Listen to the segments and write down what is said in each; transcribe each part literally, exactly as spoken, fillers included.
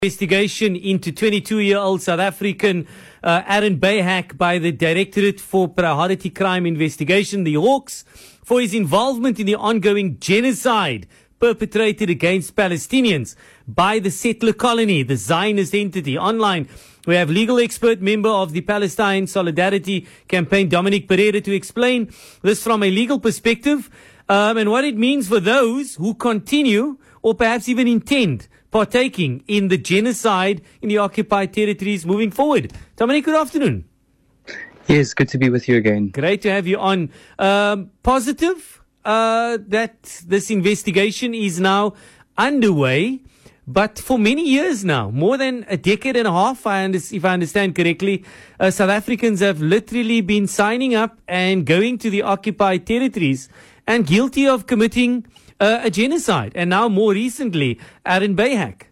Investigation into twenty-two-year-old South African uh, Aaron Bayhack by the Directorate for Priority Crime Investigation, the Hawks, for his involvement in the ongoing genocide perpetrated against Palestinians by the settler colony, the Zionist entity. Online, we have legal expert, member of the Palestine Solidarity Campaign, Dominic Pereira, to explain this from a legal perspective um, and what it means for those who continue or perhaps even intend partaking in the genocide in the occupied territories moving forward. Dominic, good afternoon. Yes, good to be with you again. Great to have you on. Um, positive uh, that this investigation is now underway, but for many years now, more than a decade and a half, I under- if I understand correctly, uh, South Africans have literally been signing up and going to the occupied territories and guilty of committing Uh, a genocide, and now more recently, Aaron Bayhack.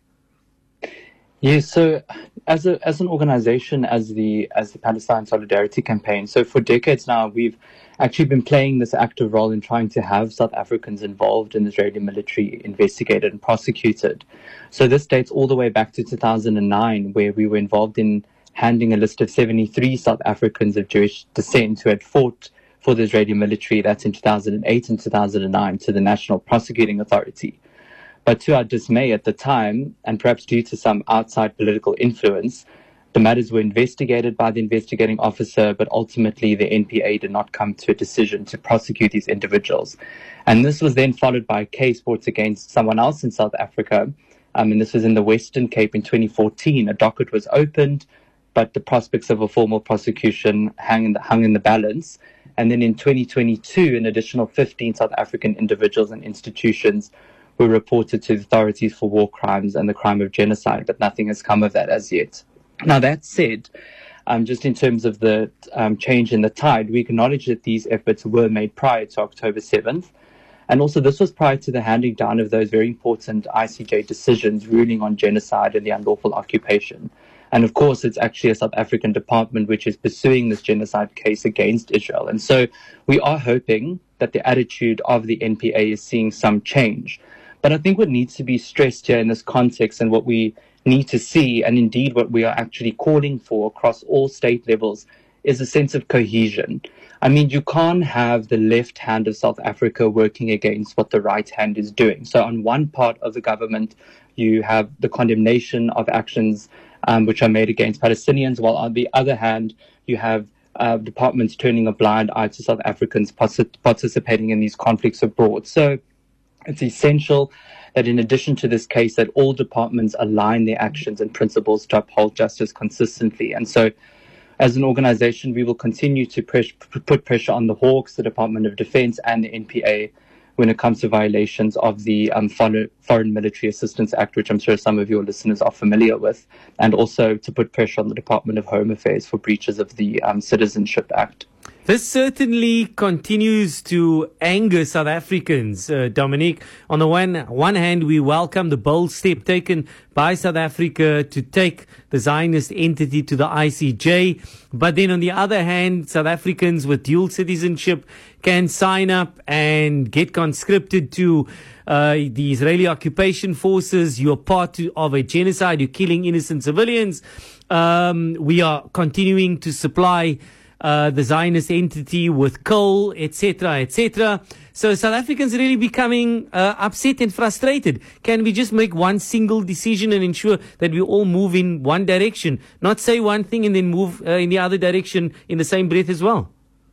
Yes, so as a as an organization, as the as the Palestine Solidarity Campaign, so for decades now, we've actually been playing this active role in trying to have South Africans involved in the Israeli military investigated and prosecuted. So this dates all the way back to two thousand nine, where we were involved in handing a list of seventy-three South Africans of Jewish descent who had fought for the Israeli military, that's in two thousand eight and two thousand nine, to the National Prosecuting Authority. But to our dismay at the time, and perhaps due to some outside political influence, the matters were investigated by the investigating officer, but ultimately the N P A did not come to a decision to prosecute these individuals. And this was then followed by a case brought against someone else in South Africa, um, and this was in the Western Cape in twenty fourteen. A docket was opened, but the prospects of a formal prosecution hung in the, hung in the balance. And then in twenty twenty-two, an additional fifteen South African individuals and institutions were reported to the authorities for war crimes and the crime of genocide, but nothing has come of that as yet. Now, that said, um, just in terms of the um, change in the tide, we acknowledge that these efforts were made prior to October seventh. And also, this was prior to the handing down of those very important I C J decisions ruling on genocide and the unlawful occupation. And of course, it's actually a South African department which is pursuing this genocide case against Israel. And so we are hoping that the attitude of the N P A is seeing some change. But I think what needs to be stressed here in this context, and what we need to see, and indeed what we are actually calling for across all state levels, is a sense of cohesion. I mean, you can't have the left hand of South Africa working against what the right hand is doing. So on one part of the government, you have the condemnation of actions Um, which are made against Palestinians, while on the other hand, you have uh, departments turning a blind eye to South Africans participating in these conflicts abroad. So it's essential that in addition to this case, that all departments align their actions and principles to uphold justice consistently. And so as an organization, we will continue to press, put pressure on the Hawks, the Department of Defense, and the N P A when it comes to violations of the um, Foreign Military Assistance Act, which I'm sure some of your listeners are familiar with, and also to put pressure on the Department of Home Affairs for breaches of the um, Citizenship Act. This certainly continues to anger South Africans, uh, Dominic. On the one, one hand, we welcome the bold step taken by South Africa to take the Zionist entity to the I C J. But then on the other hand, South Africans with dual citizenship can sign up and get conscripted to uh, the Israeli occupation forces. You're part of a genocide. You're killing innocent civilians. Um, we are continuing to supply Uh, the Zionist entity with coal, et cetera, et cetera. So South Africans really becoming uh, upset and frustrated. Can we just make one single decision and ensure that we all move in one direction, not say one thing and then move uh, in the other direction in the same breath as well?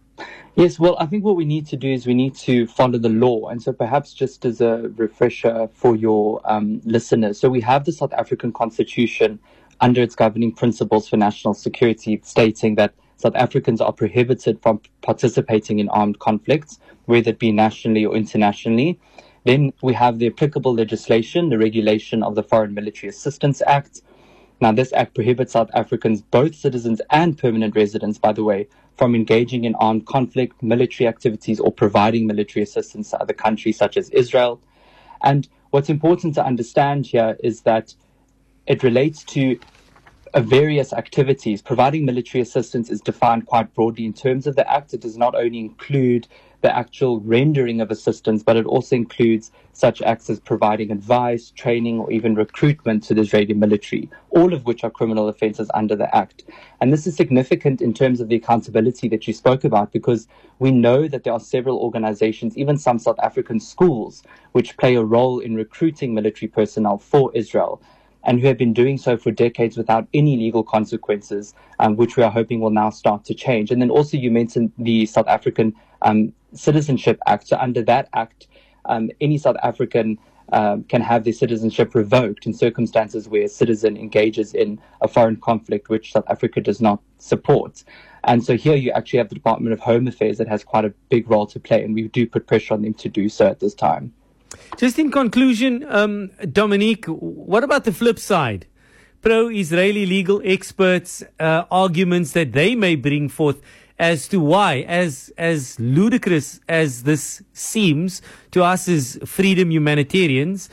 Yes, well, I think what we need to do is we need to follow the law. And so perhaps just as a refresher for your um, listeners, so we have the South African Constitution under its governing principles for national security, stating that South Africans are prohibited from participating in armed conflicts, whether it be nationally or internationally. Then we have the applicable legislation, the regulation of the Foreign Military Assistance Act. Now, this act prohibits South Africans, both citizens and permanent residents, by the way, from engaging in armed conflict, military activities, or providing military assistance to other countries such as Israel. And what's important to understand here is that it relates to uh, various activities. Providing military assistance is defined quite broadly in terms of the Act. It does not only include the actual rendering of assistance, but it also includes such acts as providing advice, training, or even recruitment to the Israeli military, all of which are criminal offenses under the Act. And this is significant in terms of the accountability that you spoke about, because we know that there are several organizations, even some South African schools, which play a role in recruiting military personnel for Israel, and who have been doing so for decades without any legal consequences, um, which we are hoping will now start to change. And then also you mentioned the South African um, Citizenship Act. So under that act, um, any South African um, can have their citizenship revoked in circumstances where a citizen engages in a foreign conflict, which South Africa does not support. And so here you actually have the Department of Home Affairs that has quite a big role to play, and we do put pressure on them to do so at this time. Just in conclusion, um, Dominique, what about the flip side? Pro-Israeli legal experts' uh, arguments that they may bring forth as to why, as as ludicrous as this seems to us as freedom humanitarians,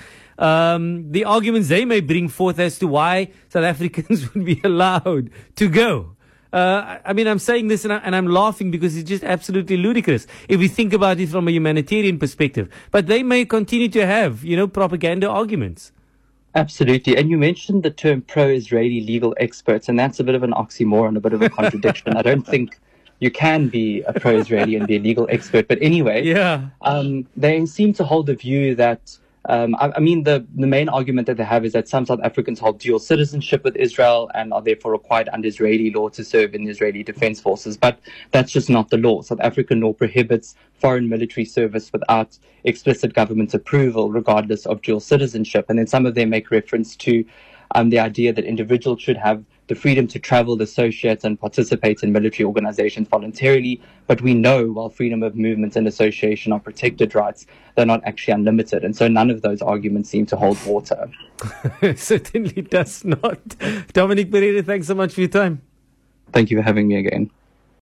um, the arguments they may bring forth as to why South Africans would be allowed to go. Uh, I mean, I'm saying this and, I, and I'm laughing because it's just absolutely ludicrous if we think about it from a humanitarian perspective. But they may continue to have, you know, propaganda arguments. Absolutely. And you mentioned the term pro-Israeli legal experts, and that's a bit of an oxymoron, a bit of a contradiction. I don't think you can be a pro-Israeli and be a legal expert. But anyway, yeah. um, they seem to hold the view that Um, I, I mean, the, the main argument that they have is that some South Africans hold dual citizenship with Israel and are therefore required under Israeli law to serve in the Israeli Defense Forces. But that's just not the law. South African law prohibits foreign military service without explicit government approval, regardless of dual citizenship. And then some of them make reference to um, the idea that individuals should have the freedom to travel, associate, and participate in military organizations voluntarily. But we know while freedom of movement and association are protected rights, they're not actually unlimited. And so none of those arguments seem to hold water. Certainly does not. Dominique Pereira, thanks so much for your time. Thank you for having me again.